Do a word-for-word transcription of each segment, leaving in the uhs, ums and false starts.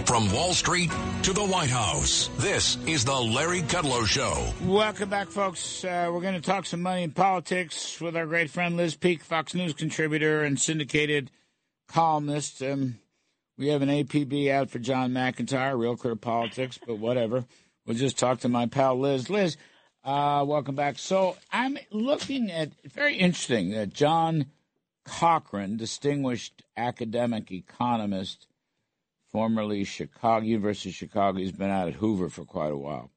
From Wall Street to the White House, this is the Larry Kudlow Show. Welcome back, folks. Uh, we're going to talk some money and politics with our great friend Liz Peek, Fox News contributor and syndicated columnist. Um, we have an A P B out for John McIntyre, Real Clear Politics, but whatever. We'll just talk to my pal Liz. Liz, uh, welcome back. So I'm looking at, very interesting, that John Cochrane, distinguished academic economist, formerly Chicago, University of Chicago. He's been out at Hoover for quite a while.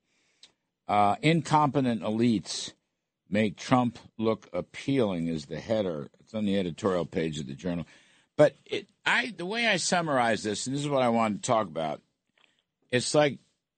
Uh, incompetent elites make Trump look appealing is the header. It's on the editorial page of the Journal. But it, I, the way I summarize this, and this is what I want to talk about, it's like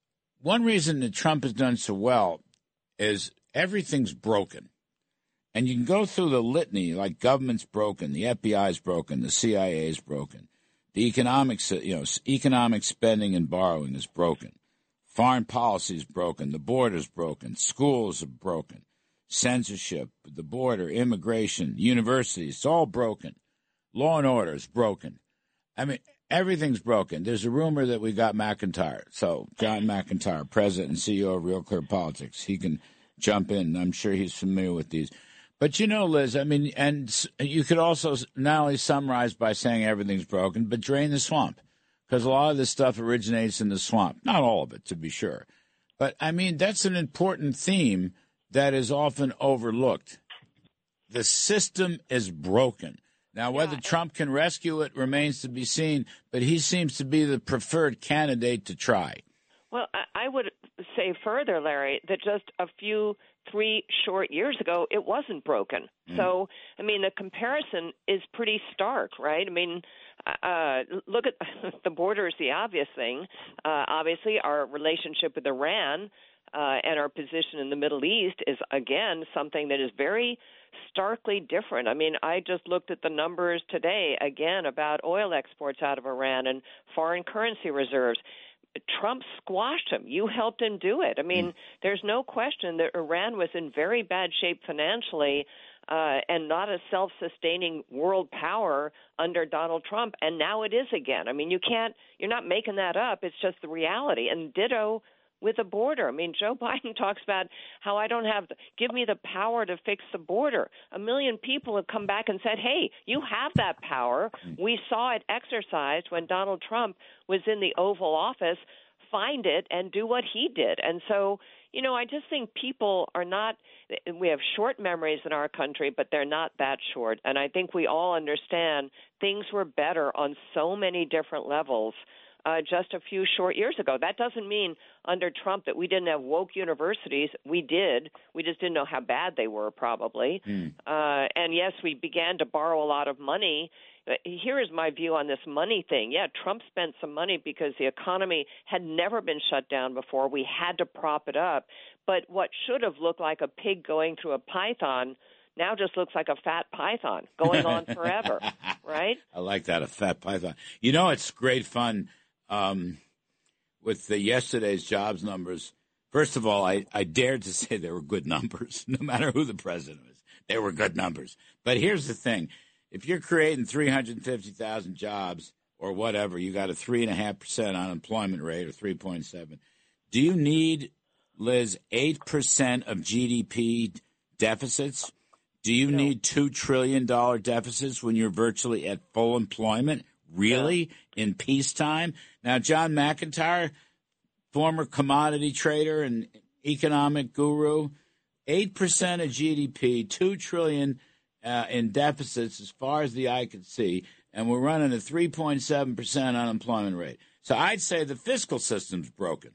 one reason that Trump has done so well is everything's broken. And you can go through the litany, like government's broken, the F B I's broken, the C I A is broken. The economics, you know, economic spending and borrowing is broken. Foreign policy is broken. The border is broken. Schools are broken. Censorship, the border, immigration, universities, it's all broken. Law and order is broken. I mean, everything's broken. There's a rumor that we got McIntyre. So John McIntyre, president and C E O of Real Clear Politics, he can jump in. I'm sure he's familiar with these. But, you know, Liz, I mean, and you could also not only summarize by saying everything's broken, but drain the swamp, because a lot of this stuff originates in the swamp. Not all of it, to be sure. But, I mean, that's an important theme that is often overlooked. The system is broken. Now, whether yeah. Trump can rescue it remains to be seen, but he seems to be the preferred candidate to try. Well, I would say further, Larry, that just a few three short years ago, it wasn't broken. Mm. So, I mean, the comparison is pretty stark, right? I mean, uh, look at the border is the obvious thing. Uh, obviously, our relationship with Iran uh, and our position in the Middle East is, again, something that is very starkly different. I mean, I just looked at the numbers today, again, about oil exports out of Iran and foreign currency reserves. Trump squashed him. You helped him do it. I mean, mm. there's no question that Iran was in very bad shape financially uh, and not a self-sustaining world power under Donald Trump, and now it is again. I mean, you can't – you're not making that up. It's just the reality. And ditto with the border. I mean, Joe Biden talks about how I don't have – give me the power to fix the border. A million people have come back and said, hey, you have that power. We saw it exercised when Donald Trump was in the Oval Office. Find it and do what he did. And so, you know, I just think people are not – we have short memories in our country, but they're not that short. And I think we all understand things were better on so many different levels Uh, just a few short years ago. That doesn't mean under Trump that we didn't have woke universities. We did. We just didn't know how bad they were, probably. Mm. Uh, and, yes, we began to borrow a lot of money. Here is my view on this money thing. Yeah, Trump spent some money because the economy had never been shut down before. We had to prop it up. But what should have looked like a pig going through a python now just looks like a fat python going on forever, right? I like that, a fat python. You know, it's great fun. Um, with the yesterday's jobs numbers, first of all, I, I dared to say they were good numbers, no matter who the president was. They were good numbers. But here's the thing. If you're creating three hundred fifty thousand jobs or whatever, you got a three point five percent unemployment rate or three point seven. Do you need, Liz, eight percent of G D P deficits? Do you no. need two trillion dollars deficits when you're virtually at full employment? Really? Yeah. In peacetime? Now, John McIntyre, former commodity trader and economic guru, eight percent of G D P, two trillion dollars uh, in deficits as far as the eye could see, and we're running a three point seven percent unemployment rate. So I'd say the fiscal system's broken.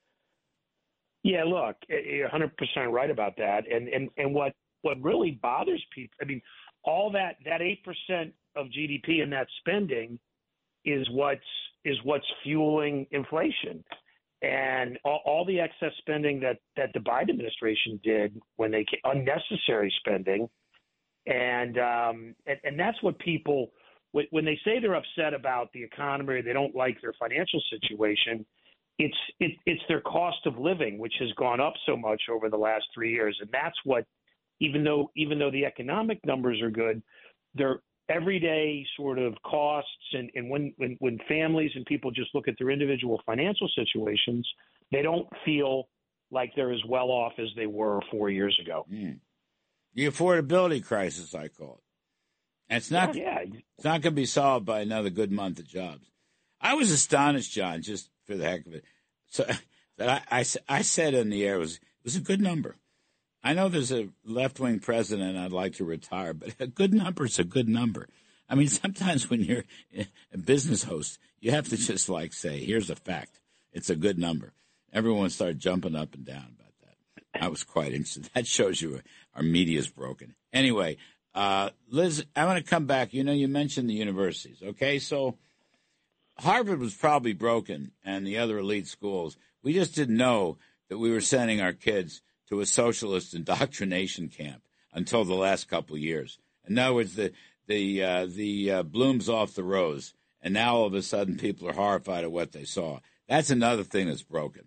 Yeah, look, you're one hundred percent right about that. And, and, and what, what really bothers people, I mean, all that, that eight percent of G D P and that spending is what's is what's fueling inflation, and all, all the excess spending that, that the Biden administration did when they unnecessary spending, and um, and, and that's what people when they say they're upset about the economy or they don't like their financial situation, it's it, it's their cost of living, which has gone up so much over the last three years, and that's what even though even though the economic numbers are good, they're everyday sort of costs, and, and when, when, when families and people just look at their individual financial situations, they don't feel like they're as well off as they were four years ago. Mm. The affordability crisis, I call it. And it's not, yeah, yeah. It's not going to be solved by another good month of jobs. I was astonished, John, just for the heck of it. So that I, I, I said in the air it was it was a good number. I know there's a left-wing president I'd like to retire, but a good number is a good number. I mean, sometimes when you're a business host, you have to just like say, here's a fact. It's a good number. Everyone started jumping up and down about that. I was quite interested. That shows you our media's broken. Anyway, uh, Liz, I want to come back. You know, you mentioned the universities, okay? So Harvard was probably broken and the other elite schools. We just didn't know that we were sending our kids to a socialist indoctrination camp until the last couple of years. In other words, the the uh, the uh, bloom's off the rose, and now all of a sudden people are horrified at what they saw. That's another thing that's broken.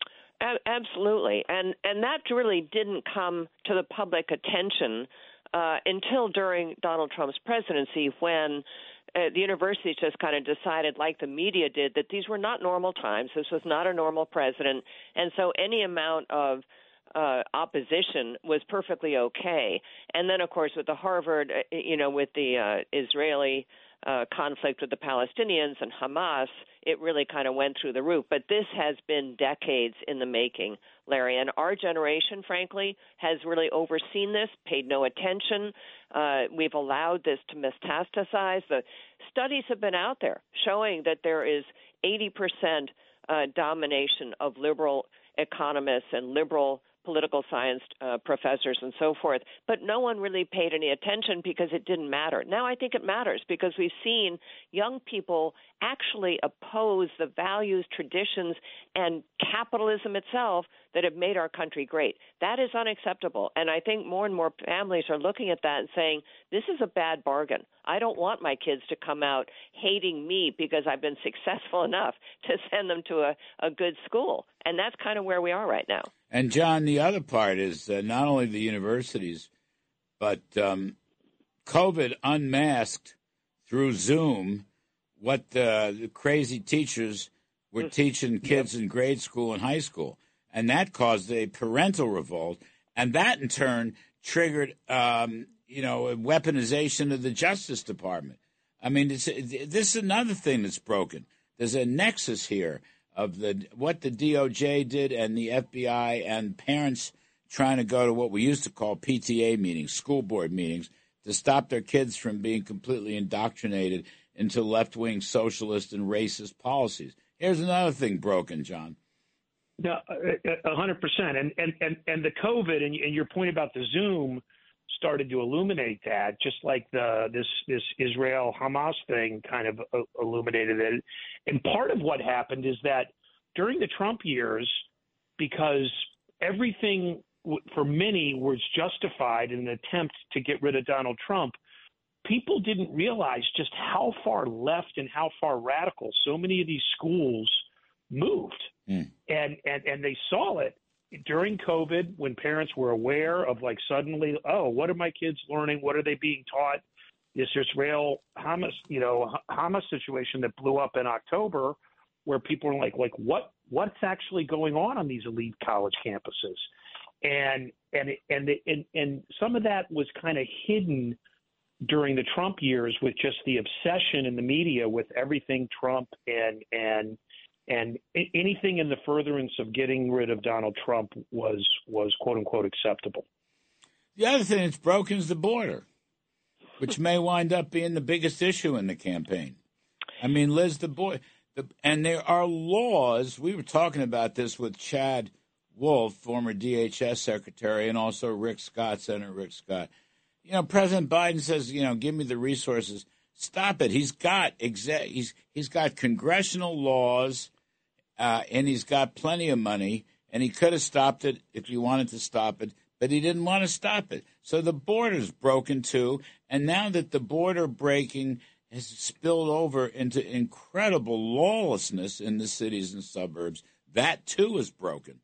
Absolutely, and and that really didn't come to the public attention uh, until during Donald Trump's presidency, when Uh, the universities just kind of decided, like the media did, that these were not normal times. This was not a normal president. And so any amount of uh, opposition was perfectly okay. And then, of course, with the Harvard, uh, you know, with the uh, Israeli uh, conflict with the Palestinians and Hamas, it really kind of went through the roof. But this has been decades in the making, Larry. And our generation, frankly, has really overseen this, paid no attention. Uh, we've allowed this to metastasize. The studies have been out there showing that there is eighty percent uh, domination of liberal economists and liberal political science uh, professors and so forth, but no one really paid any attention because it didn't matter. Now I think it matters because we've seen young people actually oppose the values, traditions, and capitalism itself that have made our country great. That is unacceptable, and I think more and more families are looking at that and saying, this is a bad bargain. I don't want my kids to come out hating me because I've been successful enough to send them to a, a good school, and that's kind of where we are right now. And, John, the other part is uh, not only the universities, but um, COVID unmasked through Zoom what uh, the crazy teachers were teaching kids in grade school and high school. And that caused a parental revolt. And that, in turn, triggered, um, you know, a weaponization of the Justice Department. I mean, it's, this is another thing that's broken. There's a nexus here of the what the D O J did and the F B I and parents trying to go to what we used to call P T A meetings, school board meetings, to stop their kids from being completely indoctrinated into left-wing socialist and racist policies. Here's another thing broken, John. No, a hundred percent. And, and, and, and the COVID and, and your point about the Zoom started to illuminate that, just like the this this Israel Hamas thing kind of uh, illuminated it. And part of what happened is that during the Trump years, because everything w- for many was justified in an attempt to get rid of Donald Trump, people didn't realize just how far left and how far radical so many of these schools moved. Mm. And, and and they saw it during COVID when parents were aware of, like, suddenly, oh, what are my kids learning? What are they being taught? This Israel Hamas, you know, Hamas situation that blew up in October, where people are like, like, what, what's actually going on on these elite college campuses? And and and and and some of that was kind of hidden during the Trump years with just the obsession in the media with everything Trump and and. And anything in the furtherance of getting rid of Donald Trump was, was quote unquote, acceptable. The other thing that's broken is the border, which may wind up being the biggest issue in the campaign. I mean, Liz, the boy, the, and there are laws. We were talking about this with Chad Wolf, former D H S secretary, and also Rick Scott, Senator Rick Scott. You know, President Biden says, you know, give me the resources. Stop it. He's got exa- he's he's got congressional laws. Uh, and he's got plenty of money, and he could have stopped it if he wanted to stop it, but he didn't want to stop it. So the border's broken, too, and now that the border breaking has spilled over into incredible lawlessness in the cities and suburbs, that, too, is broken.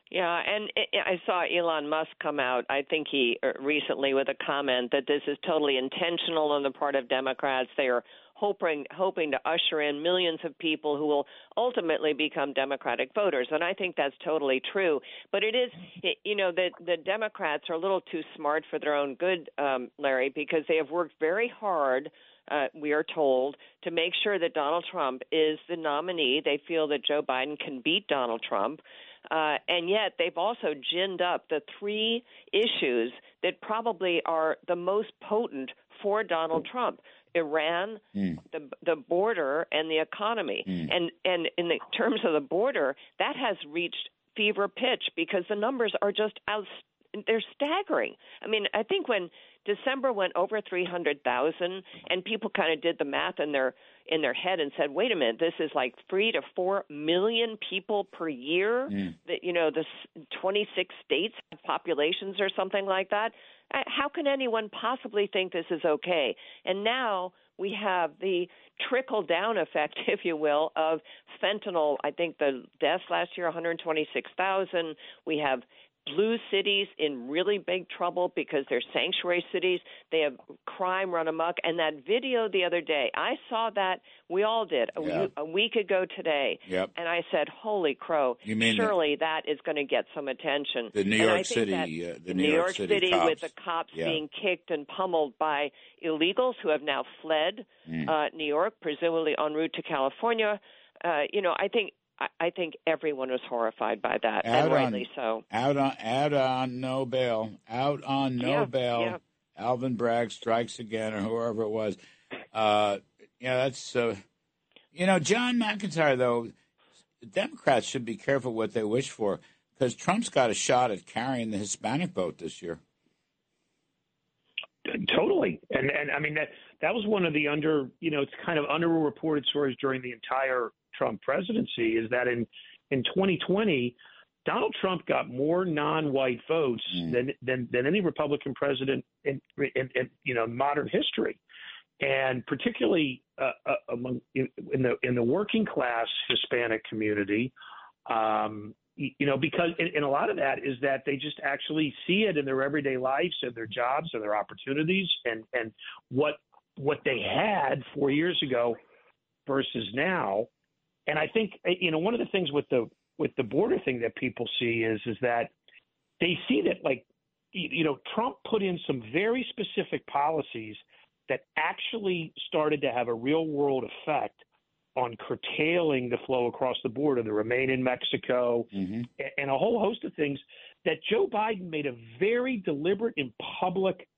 Yeah, and I saw Elon Musk come out, I think he recently, with a comment that this is totally intentional on the part of Democrats. They are hoping hoping to usher in millions of people who will ultimately become Democratic voters. And I think that's totally true. But it is, you know, that the Democrats are a little too smart for their own good, um, Larry, because they have worked very hard, uh, we are told, to make sure that Donald Trump is the nominee. They feel that Joe Biden can beat Donald Trump. Uh, and yet they've also ginned up the three issues that probably are the most potent for Donald Trump: Iran, mm. the the border, and the economy. Mm. And and in the terms of the border, that has reached fever pitch because the numbers are just out. They're staggering. I mean, I think when December went over three hundred thousand, and people kind of did the math in their in their head and said, "Wait a minute, this is like three to four million people per year." Mm. That you know, the twenty-six states have populations or something like that. How can anyone possibly think this is okay? And now we have the trickle-down effect, if you will, of fentanyl. I think the deaths last year, one hundred twenty-six thousand. We have blue cities in really big trouble because they're sanctuary cities. They have crime run amok. And that video the other day, I saw that. We all did a, yeah. week, a week ago today. Yep. And I said, holy crow, you mean surely the, that is going to get some attention. The New York City, uh, the New, New York, York City, City cops. with the cops yeah. being kicked and pummeled by illegals who have now fled mm. uh, New York, presumably en route to California. Uh, you know, I think I think everyone was horrified by that, out and rightly on, so. Out on, out on no bail, out on no yeah, bail. Yeah. Alvin Bragg strikes again, or whoever it was. Uh, yeah, that's uh, you know, John McIntyre. Though, Democrats should be careful what they wish for because Trump's got a shot at carrying the Hispanic vote this year. Totally, and and I mean that that was one of the under you know it's kind of underreported stories during the entire Trump presidency is that in in twenty twenty, Donald Trump got more non-white votes mm. than, than than any Republican president in, in, in you know modern history, and particularly uh, uh, among in, in the in the working class Hispanic community, um, you know because and, and a lot of that is that they just actually see it in their everyday lives and their jobs and their opportunities and and what what they had four years ago versus now. And I think, you know, one of the things with the with the border thing that people see is is that they see that, like, you know, Trump put in some very specific policies that actually started to have a real world effect on curtailing the flow across the border, the Remain in Mexico, mm-hmm. and a whole host of things that Joe Biden made a very deliberate and public,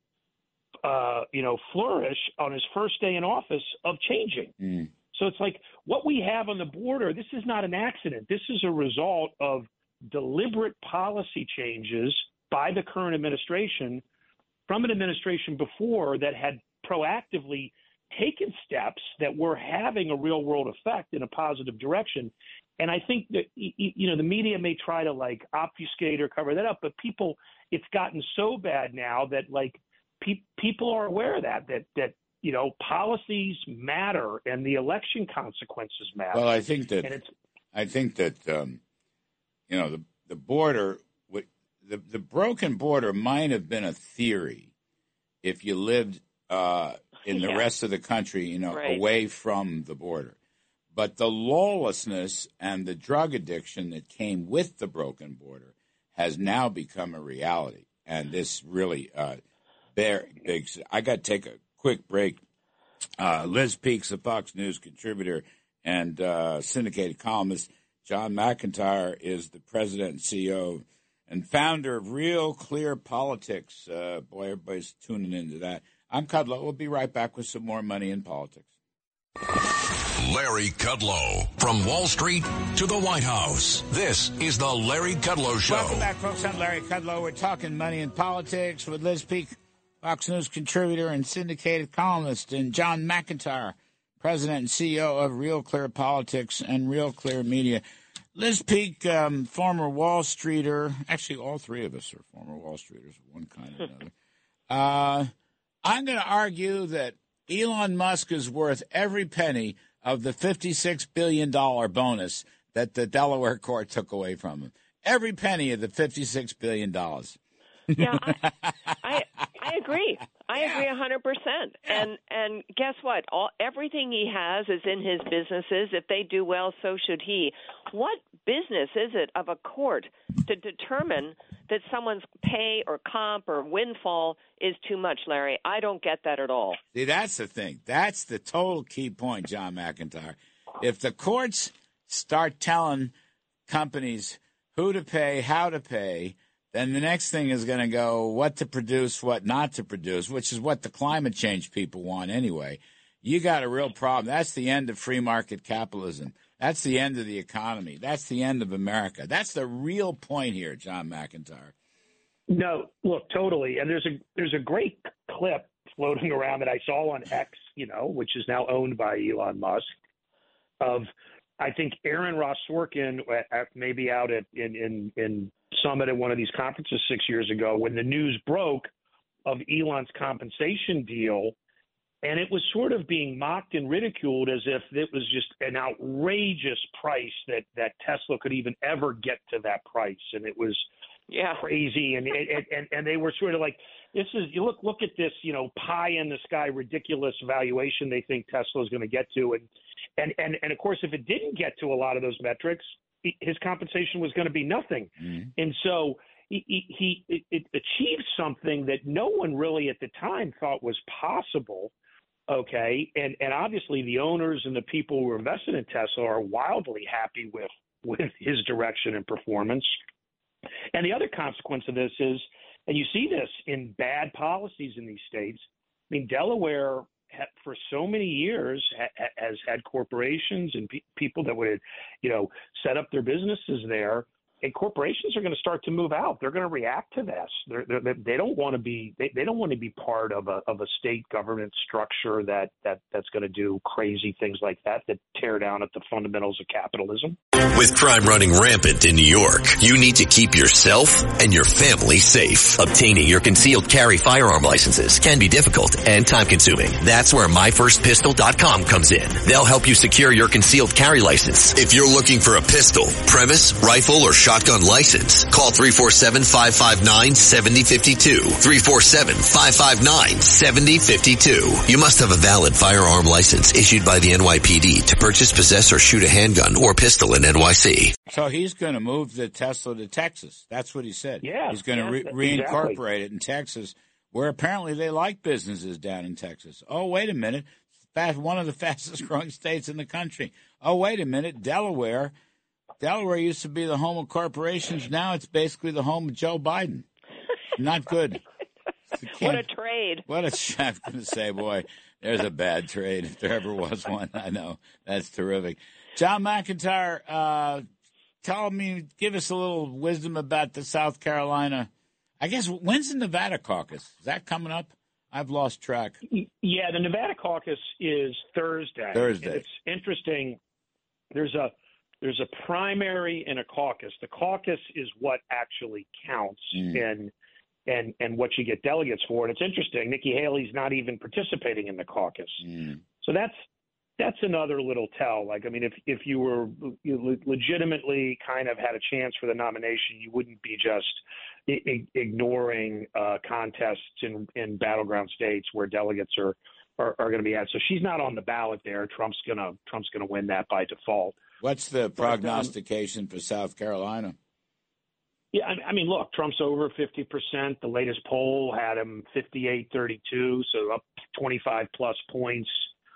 uh, you know, flourish on his first day in office of changing. Mm. So it's like what we have on the border, this is not an accident. This is a result of deliberate policy changes by the current administration from an administration before that had proactively taken steps that were having a real world effect in a positive direction. And I think that, you know, the media may try to like obfuscate or cover that up, but people, it's gotten so bad now that like pe- people are aware of that, that, that, you know, policies matter and the election consequences matter. Well, I think that and it's, I think that um, you know the the border, the the broken border might have been a theory if you lived uh, in the yeah. rest of the country, you know, right. away from the border. But the lawlessness and the drug addiction that came with the broken border has now become a reality, and this really uh, bear big. I got to take a quick break. Uh, Liz Peeks, a Fox News contributor and uh, syndicated columnist. John McIntyre is the president and C E O and founder of Real Clear Politics. Uh, boy, everybody's tuning into that. I'm Kudlow. We'll be right back with some more money in politics. Larry Kudlow, from Wall Street to the White House. This is the Larry Kudlow Show. Welcome back, folks. I'm Larry Kudlow. We're talking money in politics with Liz Peek, Fox News contributor and syndicated columnist, and John McIntyre, president and C E O of Real Clear Politics and Real Clear Media. Liz Peek, um, former Wall Streeter. Actually, all three of us are former Wall Streeters, one kind or another. Uh, I'm going to argue that Elon Musk is worth every penny of the fifty-six billion dollars bonus that the Delaware court took away from him. every penny of the fifty-six billion dollars. Yeah, I, I I agree. I Yeah. agree a hundred percent. Yeah. And and guess what? All everything he has is in his businesses. If they do well, so should he. What business is it of a court to determine that someone's pay or comp or windfall is too much, Larry? I don't get that at all. See, that's the thing. That's the total key point, John McIntyre. If the courts start telling companies who to pay, how to pay, then the next thing is going to go what to produce, what not to produce, which is what the climate change people want anyway. You got a real problem. That's the end of free market capitalism. That's the end of the economy. That's the end of America. That's the real point here, John McIntyre. No, look, totally. And there's a there's a great clip floating around that I saw on X, you know, which is now owned by Elon Musk, of I think Aaron Ross Sorkin, maybe out at in, in in Summit at one of these conferences six years ago, when the news broke of Elon's compensation deal, and it was sort of being mocked and ridiculed as if it was just an outrageous price that that Tesla could even ever get to that price, and it was Yeah. crazy, and and and, and they were sort of like, this is you look look at this, you know, pie in the sky ridiculous valuation they think Tesla is going to get to, and and and and of course if it didn't get to a lot of those metrics, his compensation was going to be nothing. Mm-hmm. And so he, he, he it achieved something that no one really at the time thought was possible. Okay. And, and obviously the owners and the people who are invested in Tesla are wildly happy with, with his direction and performance. And the other consequence of this is, and you see this in bad policies in these states. I mean, Delaware for so many years has had corporations and pe- people that would, you know, set up their businesses there, and corporations are going to start to move out. They're going to react to this. They're, they're, they don't want to be they, they don't want to be part of a of a state government structure that, that that's going to do crazy things like that that tear down at the fundamentals of capitalism. With crime running rampant in New York, you need to keep yourself and your family safe. Obtaining your concealed carry firearm licenses can be difficult and time-consuming. That's where my first pistol dot com comes in. They'll help you secure your concealed carry license. If you're looking for a pistol, premise, rifle, or shotgun license, call three four seven, five five nine, seven zero five two. three four seven, five five nine, seven zero five two. You must have a valid firearm license issued by the N Y P D to purchase, possess, or shoot a handgun or pistol in N Y C. So he's going to move the Tesla to Texas. That's what he said. Yeah, he's going to yeah, re- reincorporate exactly. it in Texas, where apparently they like businesses down in Texas. Oh, wait a minute. Fast, one of the fastest growing states in the country. Oh, wait a minute. Delaware. Delaware used to be the home of corporations. Now it's basically the home of Joe Biden. Not good. What a trade. What a, I'm going to say, boy, there's a bad trade if there ever was one. I know. That's terrific. John McIntyre, uh, tell me, give us a little wisdom about the South Carolina. I guess, when's the Nevada caucus? Is that coming up? I've lost track. Yeah, the Nevada caucus is Thursday. Thursday. And it's interesting. There's a there's a primary and a caucus. The caucus is what actually counts mm. and and and what you get delegates for. And it's interesting. Nikki Haley's not even participating in the caucus. Mm. So that's that's another little tell. Like, I mean, if if you were you legitimately kind of had a chance for the nomination, you wouldn't be just I- ignoring uh, contests in, in battleground states where delegates are, are, are going to be at. So she's not on the ballot there. Trump's gonna Trump's gonna win that by default. What's the prognostication but, um, for South Carolina? Yeah, I, I mean, look, Trump's over fifty percent. The latest poll had him fifty-eight thirty-two, so up twenty-five plus points.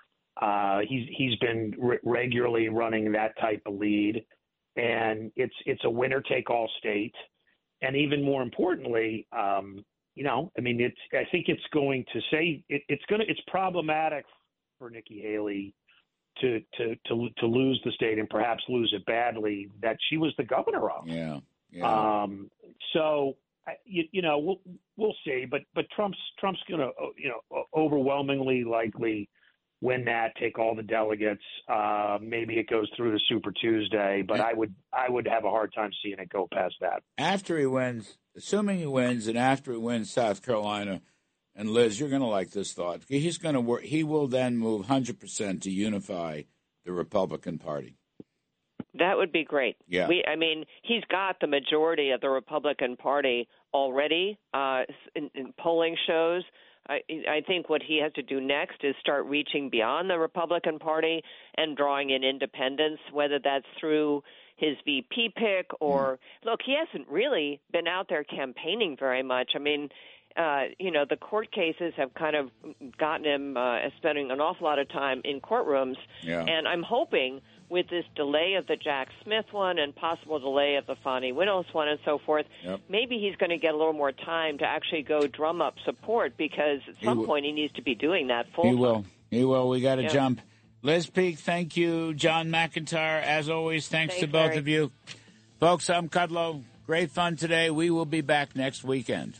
Uh, he's he's been re- regularly running that type of lead, and it's it's a winner-take-all state. And even more importantly, um, you know, I mean, it's I think it's going to say it, it's going to it's problematic for Nikki Haley to to to to lose the state and perhaps lose it badly that she was the governor of. Yeah. yeah. Um, so you, you know we'll we'll see, but but Trump's Trump's going to you know overwhelmingly likely win that, take all the delegates. Uh, maybe it goes through to Super Tuesday, but I would I would have a hard time seeing it go past that. After he wins, assuming he wins, and after he wins South Carolina, and Liz, you're going to like this thought. He's going to work. He will then move one hundred percent to unify the Republican Party. That would be great. Yeah. We, I mean, he's got the majority of the Republican Party already uh, in, in polling shows. I, I think what he has to do next is start reaching beyond the Republican Party and drawing in independents, whether that's through his V P pick or, mm. look, he hasn't really been out there campaigning very much. I mean, uh, you know, the court cases have kind of gotten him uh, spending an awful lot of time in courtrooms. Yeah. And I'm hoping with this delay of the Jack Smith one and possible delay of the Fani Willis one and so forth, yep. maybe he's going to get a little more time to actually go drum up support because at some he point he needs to be doing that full time. He will. He will. We got to yeah. jump. Liz Peek, thank you. John McIntyre, as always, thanks, thanks to both Larry. of you. Folks, I'm Kudlow. Great fun today. We will be back next weekend.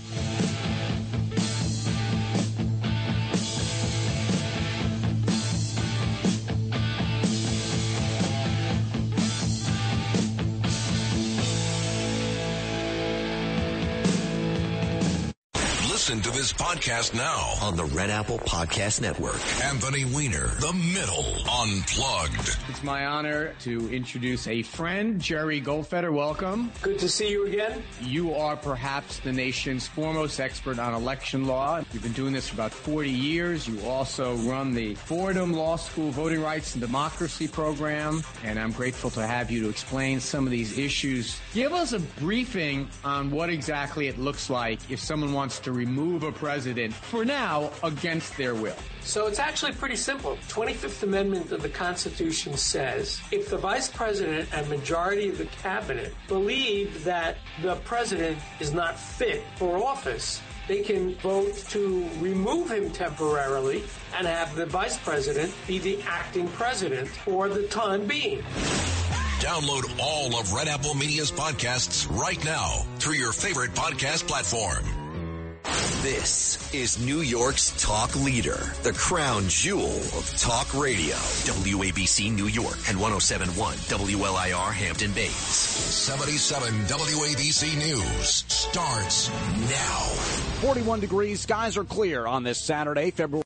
Listen to this podcast now on the Red Apple Podcast Network. Anthony Weiner, The Middle, Unplugged. It's my honor to introduce a friend, Jerry Goldfeder. Welcome. Good to see you again. You are perhaps the nation's foremost expert on election law. You've been doing this for about forty years. You also run the Fordham Law School Voting Rights and Democracy program, and I'm grateful to have you to explain some of these issues. Give us a briefing on what exactly it looks like if someone wants to remove Move a president, for now, against their will. So it's actually pretty simple. twenty-fifth Amendment of the Constitution says if the vice president and majority of the cabinet believe that the president is not fit for office, they can vote to remove him temporarily and have the vice president be the acting president for the time being. Download all of Red Apple Media's podcasts right now through your favorite podcast platform. This is New York's talk leader, the crown jewel of talk radio. W A B C New York and one oh seven point one W L I R Hampton Bays. seventy-seven W A B C News starts now. forty-one degrees, skies are clear on this Saturday, February